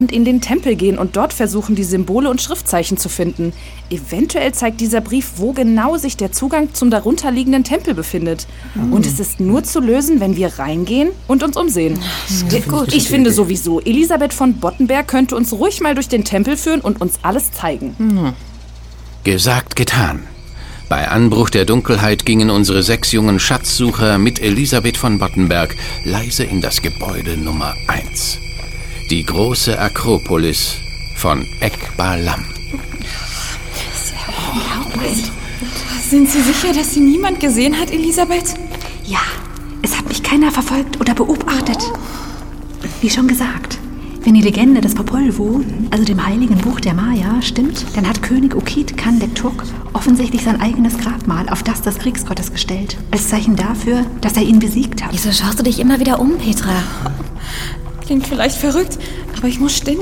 in den Tempel gehen und dort versuchen, die Symbole und Schriftzeichen zu finden. Eventuell zeigt dieser Brief, wo genau sich der Zugang zum darunterliegenden Tempel befindet. Und es ist nur zu lösen, wenn wir reingehen und uns umsehen. Ich finde sowieso, Elisabeth von Boddenberg könnte uns ruhig mal durch den Tempel führen und uns alles zeigen. Gesagt, getan. Bei Anbruch der Dunkelheit gingen unsere 6 jungen Schatzsucher mit Elisabeth von Boddenberg leise in das Gebäude Nummer 1. Die große Akropolis von Ekbalam. Sind Sie sicher, dass Sie niemand gesehen hat, Elisabeth? Ja, es hat mich keiner verfolgt oder beobachtet. Wie schon gesagt, wenn die Legende des Popol Vuh, also dem heiligen Buch der Maya, stimmt, dann hat König Ukit Kandek Turk offensichtlich sein eigenes Grabmal auf das des Kriegsgottes gestellt. Als Zeichen dafür, dass er ihn besiegt hat. Wieso schaust du dich immer wieder um, Petra? Klingt vielleicht verrückt, aber ich muss ständig